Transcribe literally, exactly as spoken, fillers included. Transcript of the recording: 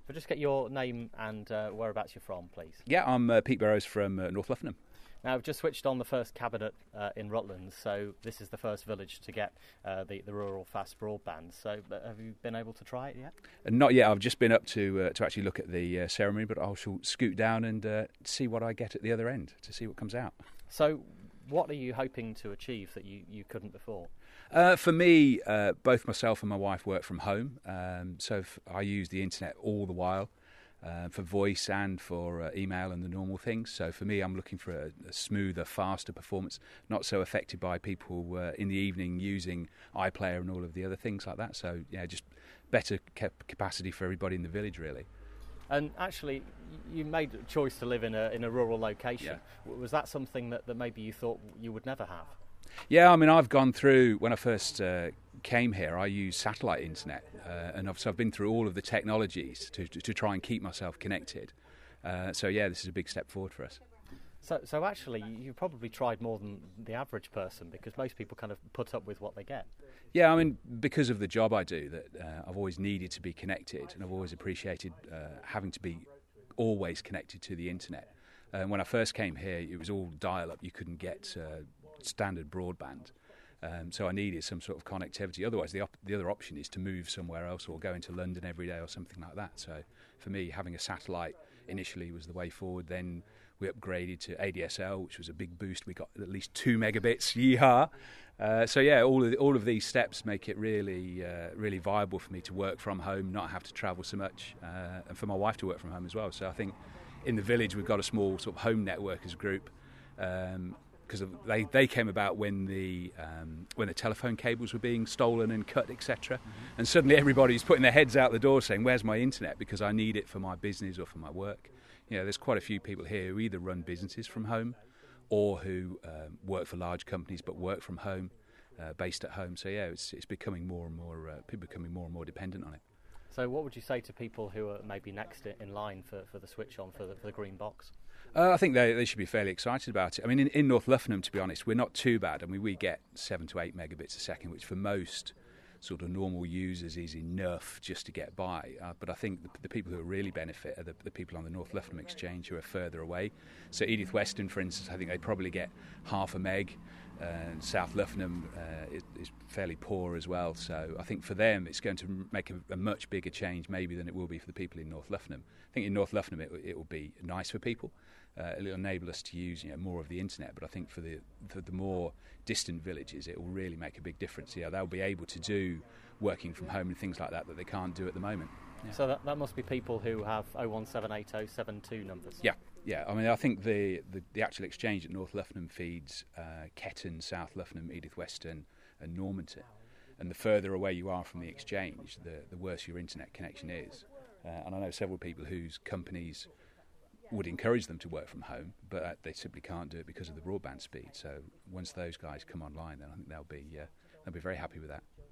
But just get your name and uh, whereabouts you're from, please. Yeah, I'm uh, Pete Burrows from uh, North Luffenham. Now, I've just switched on the first cabinet uh, in Rutland, so this is the first village to get uh, the, the rural fast broadband. So uh, have you been able to try it yet? Uh, not yet. I've just been up to uh, to actually look at the uh, ceremony, but I shall scoot down and uh, see what I get at the other end, to see what comes out. So what are you hoping to achieve that you, you couldn't before? Uh, for me, uh, both myself and my wife work from home, um, so f- I use the internet all the while. Uh, for voice and for uh, email and the normal things. So for me, I'm looking for a, a smoother, faster performance, not so affected by people uh, in the evening using iPlayer and all of the other things like that. So yeah, just better cap- capacity for everybody in the village, really. And actually, you made a choice to live in a in a rural location. Yeah. Was that something that, that maybe you thought you would never have? Yeah, I mean, I've gone through, when I first uh, came here, I used satellite internet, uh, and I've, so I've been through all of the technologies to, to, to try and keep myself connected. Uh, so yeah, this is a big step forward for us. So, so actually, you've probably tried more than the average person, because most people kind of put up with what they get. Yeah, I mean, because of the job I do, that uh, I've always needed to be connected, and I've always appreciated uh, having to be always connected to the internet. And uh, when I first came here, it was all dial-up. You couldn't get uh, standard broadband. Um, so I needed some sort of connectivity. Otherwise, the op- the other option is to move somewhere else or go into London every day or something like that. So for me, having a satellite initially was the way forward. Then we upgraded to A D S L, which was a big boost. We got at least two megabits. Yeehaw! Uh, so yeah, all of the, all of these steps make it really uh, really viable for me to work from home, not have to travel so much, uh, and for my wife to work from home as well. So I think in the village we've got a small sort of home networkers group. Um, because they, they came about when the um, when the telephone cables were being stolen and cut, et cetera. Mm-hmm. And suddenly everybody's putting their heads out the door saying, where's my internet? Because I need it for my business or for my work. You know, there's quite a few people here who either run businesses from home or who um, work for large companies but work from home, uh, based at home. So yeah, it's it's becoming more and more, uh, people becoming more and more dependent on it. So what would you say to people who are maybe next in line for, for the switch on for the, for the green box? Uh, I think they they should be fairly excited about it. I mean, in, in North Luffenham, to be honest, we're not too bad. I mean, we get seven to eight megabits a second, which for most sort of normal users is enough just to get by. Uh, but I think the, the people who really benefit are the, the people on the North Luffenham Exchange who are further away. So Edith Weston, for instance, I think they probably get half a meg. And South Luffenham uh, is, is fairly poor as well. So I think for them it's going to make a, a much bigger change maybe than it will be for the people in North Luffenham. I think in North Luffenham it, it will be nice for people. Uh, it'll enable us to use you know, more of the internet. But I think for the for the more distant villages it will really make a big difference. Yeah, they'll be able to do working from home and things like that that they can't do at the moment. Yeah. So that, that must be people who have oh one seven eight oh seven two numbers. Yeah. Yeah, I mean, I think the, the, the actual exchange at North Luffenham feeds uh, Ketton, South Luffenham, Edith Weston and Normanton. And the further away you are from the exchange, the, the worse your internet connection is. Uh, and I know several people whose companies would encourage them to work from home, but uh, they simply can't do it because of the broadband speed. So once those guys come online, then I think they'll be, uh, they'll be very happy with that.